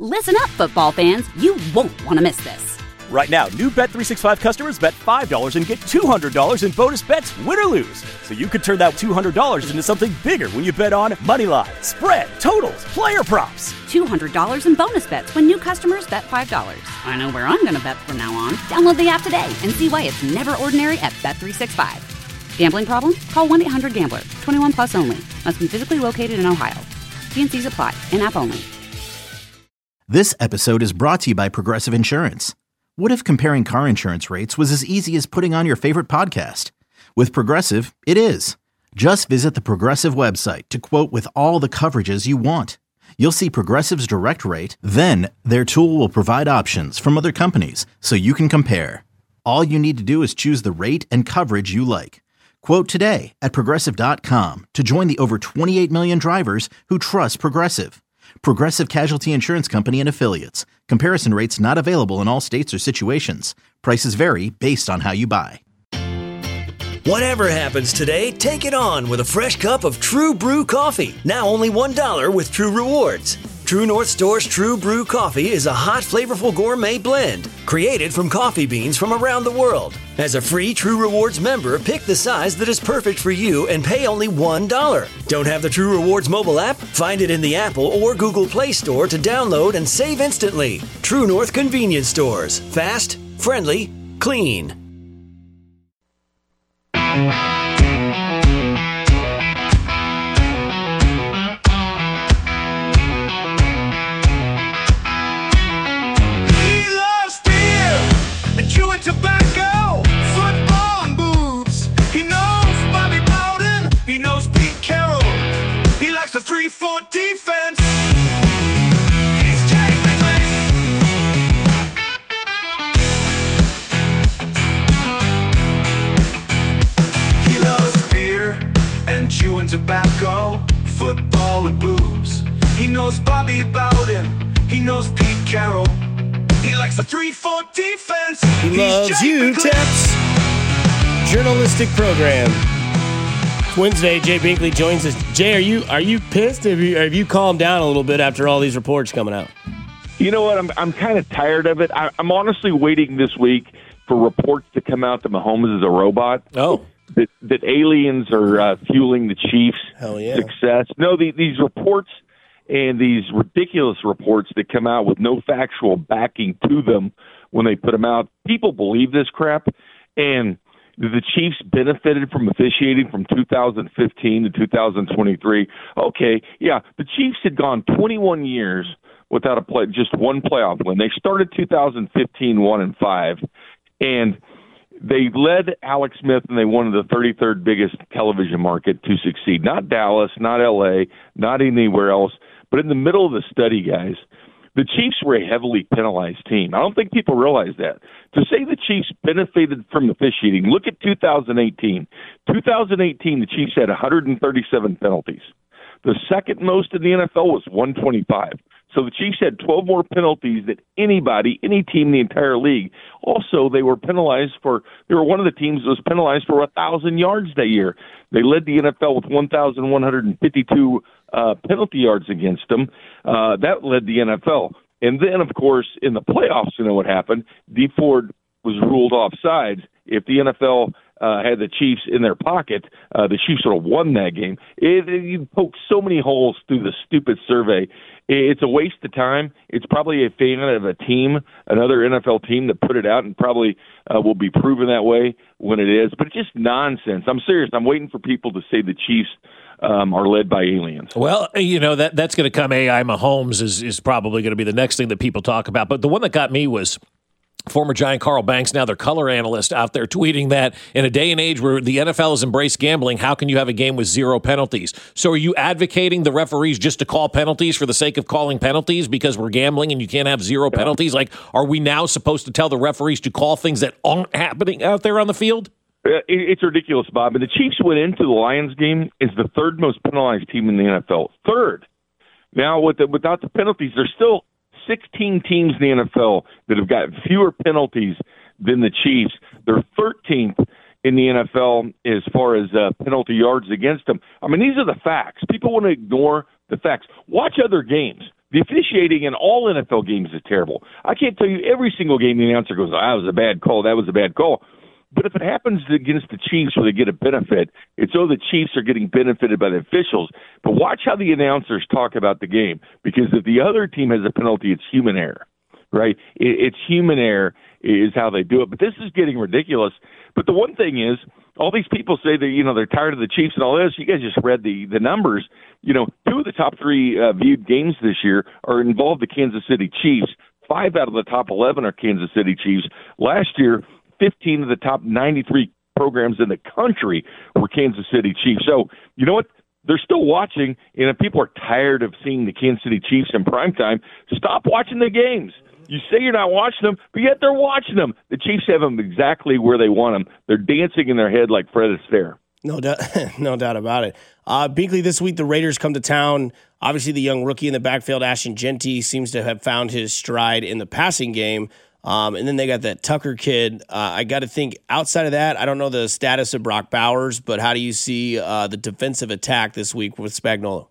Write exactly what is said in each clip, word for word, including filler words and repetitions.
Listen up, football fans. You won't want to miss this. Right now, new Bet three sixty-five customers bet five dollars and get two hundred dollars in bonus bets, win or lose. So you could turn that two hundred dollars into something bigger when you bet on money line, spread, totals, player props. two hundred dollars in bonus bets when new customers bet five dollars. I know where I'm going to bet from now on. Download the app today and see why it's never ordinary at Bet three sixty-five. Gambling problem? Call one eight hundred gambler. twenty-one plus only. Must be physically located in Ohio. T and C's apply. In-app only. This episode is brought to you by Progressive Insurance. What if comparing car insurance rates was as easy as putting on your favorite podcast? With Progressive, it is. Just visit the Progressive website to quote with all the coverages you want. You'll see Progressive's direct rate, then their tool will provide options from other companies so you can compare. All you need to do is choose the rate and coverage you like. Quote today at Progressive dot com to join the over twenty-eight million drivers who trust Progressive. Progressive Casualty Insurance Company and Affiliates. Comparison rates not available in all states or situations. Prices vary based on how you buy. Whatever happens today, take it on with a fresh cup of True Brew coffee. Now only one dollar with True Rewards. True North Store's True Brew coffee is a hot, flavorful gourmet blend created from coffee beans from around the world. As a free True Rewards member, pick the size that is perfect for you and pay only one dollar. Don't have the True Rewards mobile app? Find it in the Apple or Google Play Store to download and save instantly. True North Convenience Stores. Fast, friendly, clean. Chewing tobacco, football and boobs. He knows Bobby Bowden, he knows Pete Carroll. He likes the three four defense. He's Jay Ridley. He loves beer and chewing tobacco, football and boobs. He knows Bobby Bowden, he knows Pete Carroll. He likes the three four defense. He loves you, Tips. Journalistic program. It's Wednesday. Jay Binkley joins us. Jay, are you are you pissed? Have you, have you calmed down a little bit after all these reports coming out? You know what? I'm I'm kind of tired of it. I, I'm honestly waiting this week for reports to come out that Mahomes is a robot. Oh. That that aliens are uh, fueling the Chiefs' Hell yeah. success. No, the, these reports and these ridiculous reports that come out with no factual backing to them when they put them out, people believe this crap. And the Chiefs benefited from officiating from two thousand fifteen to two thousand twenty-three. Okay, yeah, the Chiefs had gone twenty-one years without a play, just one playoff win. They started two thousand fifteen one and five, and they led Alex Smith, and they wanted the thirty-third biggest television market to succeed. Not Dallas, not L A, not anywhere else. But in the middle of the study, guys, the Chiefs were a heavily penalized team. I don't think people realize that. To say the Chiefs benefited from officiating, look at two thousand eighteen. two thousand eighteen, the Chiefs had one hundred thirty-seven penalties. The second most in the N F L was one hundred twenty-five. So the Chiefs had twelve more penalties than anybody, any team in the entire league. Also, they were penalized for, they were one of the teams that was penalized for one thousand yards that year. They led the N F L with one thousand one hundred fifty-two uh, penalty yards against them. Uh, that led the N F L. And then, of course, in the playoffs, you know what happened? Dee Ford was ruled offsides. If the N F L uh, had the Chiefs in their pocket, uh, the Chiefs would have won that game. It, it, you poke so many holes through the stupid survey. It's a waste of time. It's probably a fan of a team, another N F L team that put it out, and probably uh, will be proven that way when it is. But it's just nonsense. I'm serious. I'm waiting for people to say the Chiefs um, are led by aliens. Well, you know, that that's going to come. A I Mahomes is, is probably going to be the next thing that people talk about. But the one that got me was former Giant Carl Banks, now their color analyst, out there tweeting that in a day and age where the N F L has embraced gambling, how can you have a game with zero penalties? So are you advocating the referees just to call penalties for the sake of calling penalties because we're gambling and you can't have zero penalties? Like, are we now supposed to tell the referees to call things that aren't happening out there on the field? It's ridiculous, Bob. And the Chiefs went into the Lions game as the third most penalized team in the N F L. Third. Now, with the, without the penalties, there's still sixteen teams in the N F L that have got fewer penalties than the Chiefs. They're thirteenth in the N F L as far as uh, penalty yards against them. I mean, these are the facts. People want to ignore the facts. Watch other games. The officiating in all N F L games is terrible. I can't tell you every single game the announcer goes, oh, that was a bad call, that was a bad call. But if it happens against the Chiefs where they get a benefit, it's so the Chiefs are getting benefited by the officials. But watch how the announcers talk about the game, because if the other team has a penalty, it's human error, right? It's human error is how they do it. But this is getting ridiculous. But the one thing is, all these people say that, you know, they're tired of the Chiefs and all this. You guys just read the, the numbers. You know, two of the top three uh, viewed games this year are involved the Kansas City Chiefs. Five out of the top eleven are Kansas City Chiefs. Last year, fifteen of the top ninety-three programs in the country were Kansas City Chiefs. So, you know what? They're still watching, and if people are tired of seeing the Kansas City Chiefs in primetime, stop watching the games. You say you're not watching them, but yet they're watching them. The Chiefs have them exactly where they want them. They're dancing in their head like Fred Astaire. No doubt, no doubt about it. Uh, Binkley, this week the Raiders come to town. Obviously, the young rookie in the backfield, Ashton Jeanty, seems to have found his stride in the passing game. Um, and then they got that Tucker kid. Uh, I got to think, outside of that, I don't know the status of Brock Bowers, but how do you see uh, the defensive attack this week with Spagnuolo?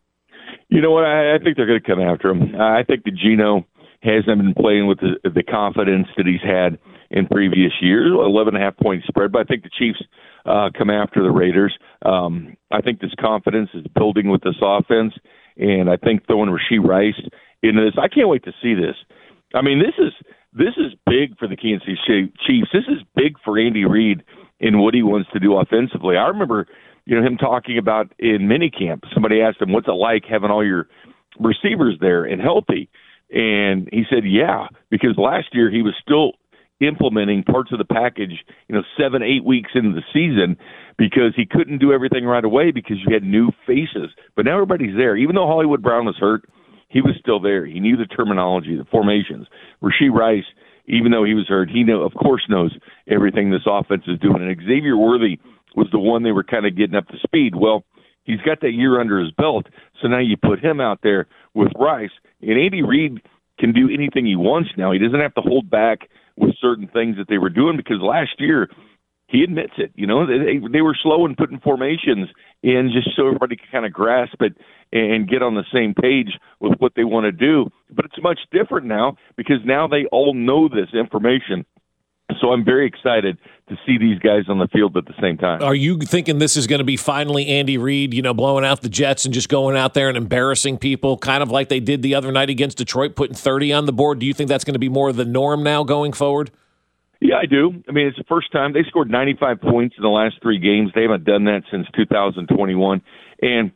You know what? I, I think they're going to come after him. I think that Geno hasn't been playing with the, the confidence that he's had in previous years. eleven and a half point spread, but I think the Chiefs uh, come after the Raiders. Um, I think this confidence is building with this offense, and I think throwing Rashee Rice into this, I can't wait to see this. I mean, this is this is big for the Kansas City Chiefs. This is big for Andy Reid in what he wants to do offensively. I remember, you know, him talking about in minicamp. Somebody asked him, "What's it like having all your receivers there and healthy?" And he said, yeah, because last year he was still implementing parts of the package, you know, seven, eight weeks into the season, because he couldn't do everything right away because you had new faces. But now everybody's there. Even though Hollywood Brown was hurt, he was still there. He knew the terminology, the formations. Rashee Rice, even though he was hurt, he know, of course knows everything this offense is doing. And Xavier Worthy was the one they were kind of getting up to speed. Well, he's got that year under his belt, so now you put him out there with Rice. And Andy Reid can do anything he wants now. He doesn't have to hold back with certain things that they were doing, because last year, he admits it. You know, they they were slow in putting formations in just so everybody could kind of grasp it and get on the same page with what they want to do. But it's much different now, because now they all know this information. So I'm very excited to see these guys on the field at the same time. Are you thinking this is going to be finally Andy Reid, you know, blowing out the Jets and just going out there and embarrassing people, kind of like they did the other night against Detroit, putting thirty on the board? Do you think that's going to be more of the norm now going forward? Yeah, I do. I mean, it's the first time. They scored ninety-five points in the last three games. They haven't done that since two thousand twenty-one. And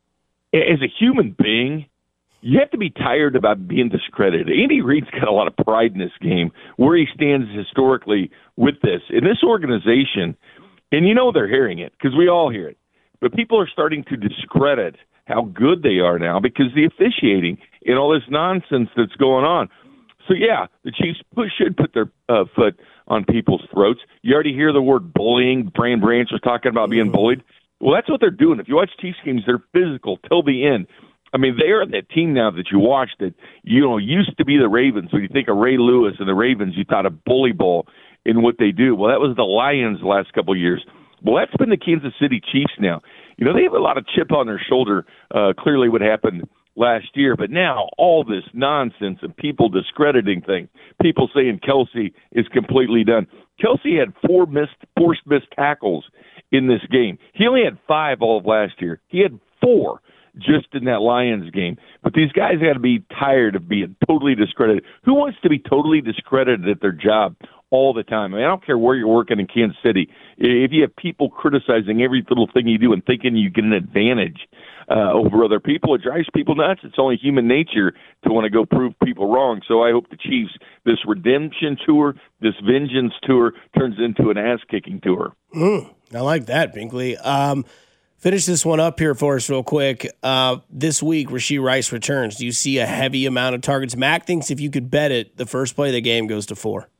as a human being, you have to be tired about being discredited. Andy Reid's got a lot of pride in this game, where he stands historically with this. In this organization, and you know they're hearing it, because we all hear it, but people are starting to discredit how good they are now because the officiating and all this nonsense that's going on. So, yeah, the Chiefs should put their uh, foot on people's throats. You already hear the word bullying. Brian Branch was talking about being bullied. Well, that's what they're doing. If you watch Chiefs games, they're physical till the end. I mean, they are that team now that you watch that, you know, used to be the Ravens. When you think of Ray Lewis and the Ravens, you thought of bully ball in what they do. Well, that was the Lions the last couple of years. Well, that's been the Kansas City Chiefs now. You know, they have a lot of chip on their shoulder, uh, clearly what happened last year. But now all this nonsense and people discrediting things, people saying Kelsey is completely done. Kelsey had four missed, forced missed tackles in this game. He only had five all of last year. He had four just in that Lions game. But these guys got to be tired of being totally discredited. Who wants to be totally discredited at their job all the time? I mean, I don't care where you're working in Kansas City. If you have people criticizing every little thing you do and thinking you get an advantage uh, over other people, it drives people nuts. It's only human nature to want to go prove people wrong. So I hope the Chiefs, this redemption tour, this vengeance tour, turns into an ass-kicking tour. Mm, I like that, Binkley. Um, Finish this one up here for us real quick. Uh, this week, Rashee Rice returns. Do you see a heavy amount of targets? Mac thinks if you could bet it, the first play of the game goes to four.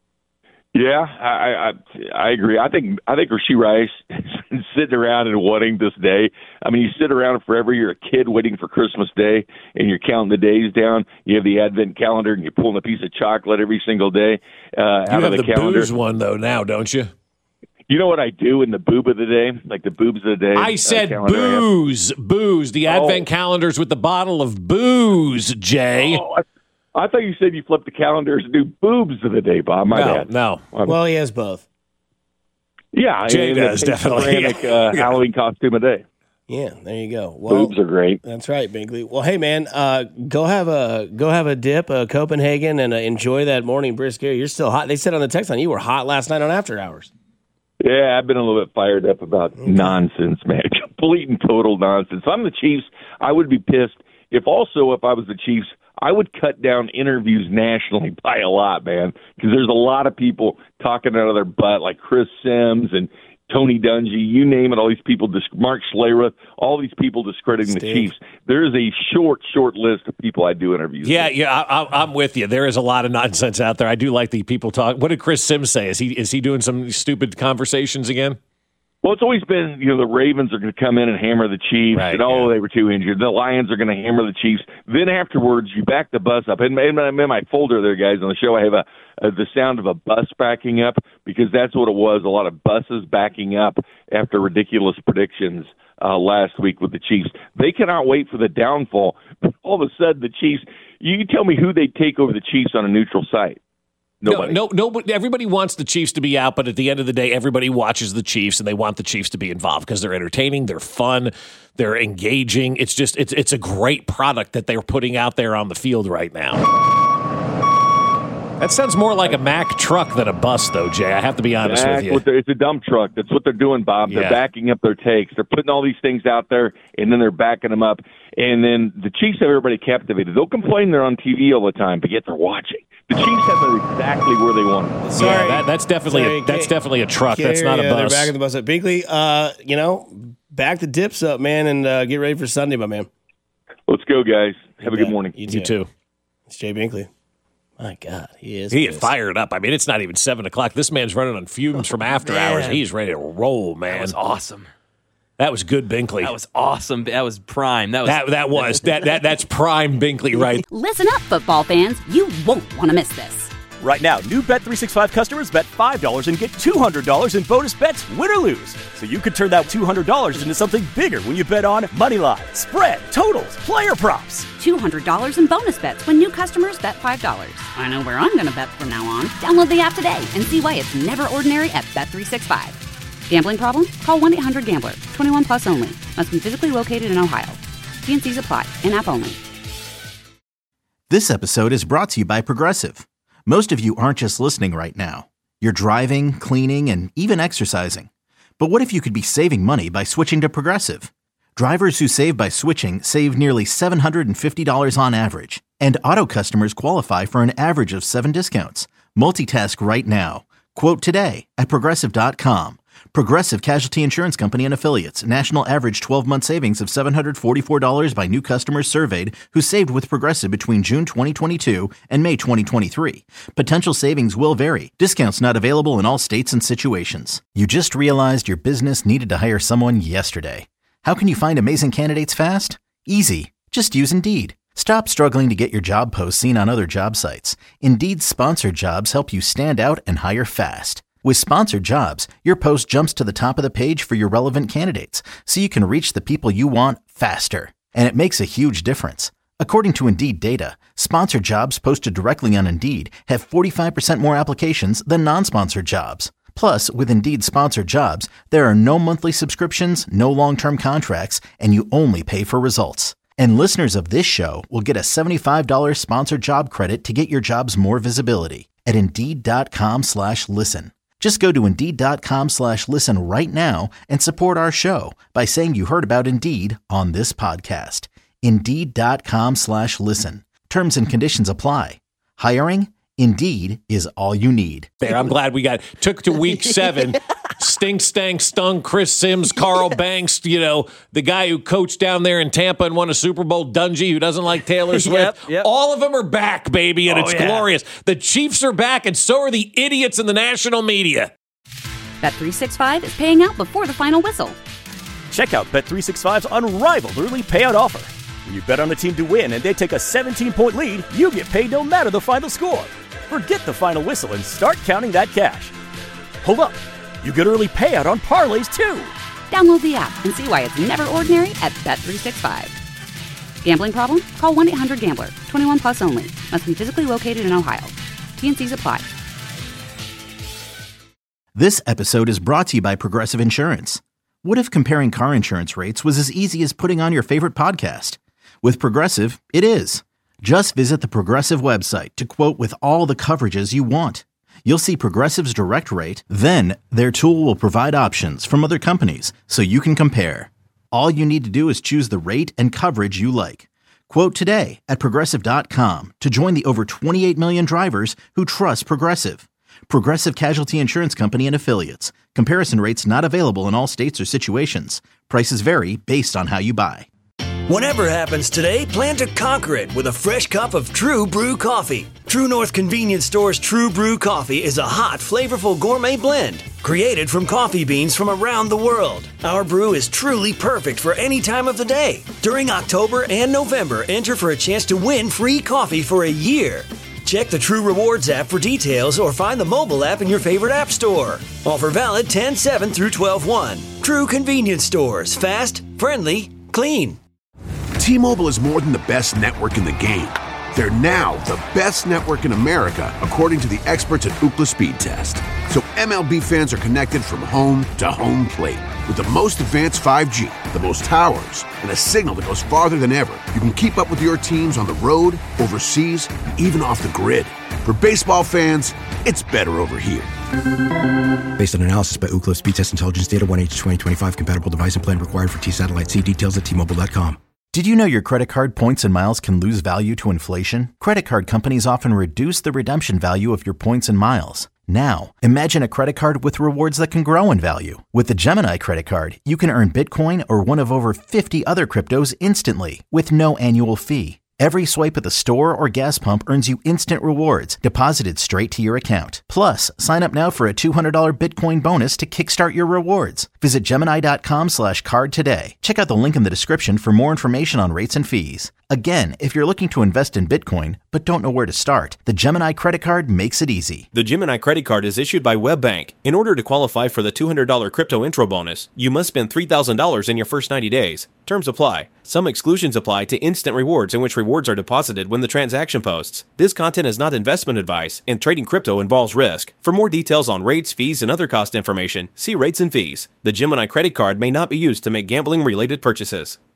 Yeah, I I, I agree. I think I think Rashee Rice has been sitting around and wanting this day. I mean, you sit around forever. You're a kid waiting for Christmas Day, and you're counting the days down. You have the Advent calendar, and you're pulling a piece of chocolate every single day uh, out you of the, the calendar. Booze one though now, don't you? You know what I do in the boob of the day? Like the boobs of the day? I said uh, booze. Booze. The oh. advent calendars with the bottle of booze, Jay. Oh, I, I thought you said you flipped the calendars and do boobs of the day, Bob. My no, bad. No, um, Well, he has both. Yeah. Jay does, definitely. Ceramic, uh, Halloween costume a day. Yeah, there you go. Well, boobs are great. That's right, Binkley. Well, hey man, uh, go have a go have a dip, uh, Copenhagen, and uh, enjoy that morning brisket. You're still hot. They said on the text line you were hot last night on After Hours. Yeah, I've been a little bit fired up about okay. nonsense, man. Complete and total nonsense. If I'm the Chiefs, I would be pissed. If also, if I was the Chiefs, I would cut down interviews nationally by a lot, man, because there's a lot of people talking out of their butt, like Chris Sims and Tony Dungy, you name it, all these people, Mark Schlereth, all these people discrediting Steve. the Chiefs. There is a short, short list of people I do interviews Yeah, with. yeah, I, I'm with you. There is a lot of nonsense out there. I do like the people talk. What did Chris Sims say? Is he is he doing some stupid conversations again? Well, it's always been, you know, the Ravens are going to come in and hammer the Chiefs, right, and oh, yeah. they were too injured. The Lions are going to hammer the Chiefs. Then afterwards, you back the bus up. And in my folder there, guys, on the show, I have a, a the sound of a bus backing up, because that's what it was, a lot of buses backing up after ridiculous predictions uh, last week with the Chiefs. They cannot wait for the downfall. All of a sudden, the Chiefs, you tell me who they'd take over the Chiefs on a neutral site. Nobody. No, no, no. Everybody wants the Chiefs to be out, but at the end of the day, everybody watches the Chiefs, and they want the Chiefs to be involved because they're entertaining, they're fun, they're engaging. It's just, it's, it's a great product that they're putting out there on the field right now. That sounds more like a Mack truck than a bus, though, Jay. I have to be honest Mack, with you. It's a dump truck. That's what they're doing, Bob. They're yeah. backing up their takes. They're putting all these things out there, and then they're backing them up. And then the Chiefs have everybody captivated. They'll complain they're on T V all the time, but yet they're watching. The Chiefs have them exactly where they want them. Sorry, yeah, that, that's definitely Sorry, a, that's definitely a truck. That's not a yeah, bus. They're backing the bus up. Binkley, uh, you know, back the dips up, man, and uh, get ready for Sunday, my man. Let's go, guys. Have a good morning. You too. You too. It's Jay Binkley. My God, he is. He is fired up. I mean, it's not even seven o'clock. This man's running on fumes from after man. hours. He's ready to roll, man. That was awesome. That was good, Binkley. That was awesome. That was prime. That was that. That was that. That that's prime Binkley, right? Listen up, football fans. You won't want to miss this. Right now, new Bet three sixty-five customers bet five dollars and get two hundred dollars in bonus bets, win or lose. So you could turn that two hundred dollars into something bigger when you bet on money line, spread, totals, player props. two hundred dollars in bonus bets when new customers bet five dollars. I know where I'm going to bet from now on. Download the app today and see why it's never ordinary at Bet three sixty-five. Gambling problem? Call one eight hundred gambler. twenty-one plus only. Must be physically located in Ohio. T and C's apply. In-app only. This episode is brought to you by Progressive. Most of you aren't just listening right now. You're driving, cleaning, and even exercising. But what if you could be saving money by switching to Progressive? Drivers who save by switching save nearly seven hundred fifty dollars on average. And auto customers qualify for an average of seven discounts. Multitask right now. Quote today at Progressive dot com. Progressive Casualty Insurance Company and Affiliates. National average twelve-month savings of seven hundred forty-four dollars by new customers surveyed who saved with Progressive between June twenty twenty-two and May twenty twenty-three. Potential savings will vary. Discounts not available in all states and situations. You just realized your business needed to hire someone yesterday. How can you find amazing candidates fast? Easy. Just use Indeed. Stop struggling to get your job posts seen on other job sites. Indeed's sponsored jobs help you stand out and hire fast. With sponsored jobs, your post jumps to the top of the page for your relevant candidates, so you can reach the people you want faster. And it makes a huge difference. According to Indeed data, sponsored jobs posted directly on Indeed have forty-five percent more applications than non-sponsored jobs. Plus, with Indeed sponsored jobs, there are no monthly subscriptions, no long-term contracts, and you only pay for results. And listeners of this show will get a seventy-five dollars sponsored job credit to get your jobs more visibility at Indeed.com slash listen. Just go to Indeed.com slash listen right now and support our show by saying you heard about Indeed on this podcast. Indeed.com slash listen. Terms and conditions apply. Hiring? Indeed is all you need. There, I'm glad we got took to week seven. Stink, stank, stung, Chris Sims, Carl Banks, you know, the guy who coached down there in Tampa and won a Super Bowl, Dungy, who doesn't like Taylor Swift. Yep, yep. All of them are back, baby, and Oh, it's yeah. glorious. The Chiefs are back, and so are the idiots in the national media. Bet three sixty-five is paying out before the final whistle. Check out Bet three sixty-five's unrivaled early payout offer. When you bet on a team to win and they take a seventeen-point lead, you get paid no matter the final score. Forget the final whistle and start counting that cash. Hold up. You get early payout on parlays, too. Download the app and see why it's never ordinary at Bet three sixty-five. Gambling problem? Call one eight hundred gambler. twenty-one plus only. Must be physically located in Ohio. T and C's apply. This episode is brought to you by Progressive Insurance. What if comparing car insurance rates was as easy as putting on your favorite podcast? With Progressive, it is. Just visit the Progressive website to quote with all the coverages you want. You'll see Progressive's direct rate, then their tool will provide options from other companies so you can compare. All you need to do is choose the rate and coverage you like. Quote today at Progressive dot com to join the over twenty-eight million drivers who trust Progressive. Progressive Casualty Insurance Company and Affiliates. Comparison rates not available in all states or situations. Prices vary based on how you buy. Whatever happens today, plan to conquer it with a fresh cup of True Brew coffee. True North Convenience Store's True Brew coffee is a hot, flavorful gourmet blend created from coffee beans from around the world. Our brew is truly perfect for any time of the day. During October and November, enter for a chance to win free coffee for a year. Check the True Rewards app for details or find the mobile app in your favorite app store. Offer valid ten seven through twelve one. True Convenience Stores. Fast, friendly, clean. T-Mobile is more than the best network in the game. They're now the best network in America, according to the experts at Ookla Speed Test. So M L B fans are connected from home to home plate. With the most advanced five G, the most towers, and a signal that goes farther than ever, you can keep up with your teams on the road, overseas, and even off the grid. For baseball fans, it's better over here. Based on analysis by Ookla Speed Test Intelligence Data, one H twenty twenty-five compatible device and plan required for T-Satellite. See details at T Mobile dot com. Did you know your credit card points and miles can lose value to inflation? Credit card companies often reduce the redemption value of your points and miles. Now, imagine a credit card with rewards that can grow in value. With the Gemini credit card, you can earn Bitcoin or one of over fifty other cryptos instantly with no annual fee. Every swipe at the store or gas pump earns you instant rewards deposited straight to your account. Plus, sign up now for a two hundred dollars Bitcoin bonus to kickstart your rewards. Visit Gemini dot com slash card today. Check out the link in the description for more information on rates and fees. Again, if you're looking to invest in Bitcoin but don't know where to start, the Gemini credit card makes it easy. The Gemini credit card is issued by WebBank. In order to qualify for the two hundred dollars crypto intro bonus, you must spend three thousand dollars in your first ninety days. Terms apply. Some exclusions apply to instant rewards in which rewards are deposited when the transaction posts. This content is not investment advice, and trading crypto involves risk. For more details on rates, fees, and other cost information, see rates and fees. The Gemini credit card may not be used to make gambling-related purchases.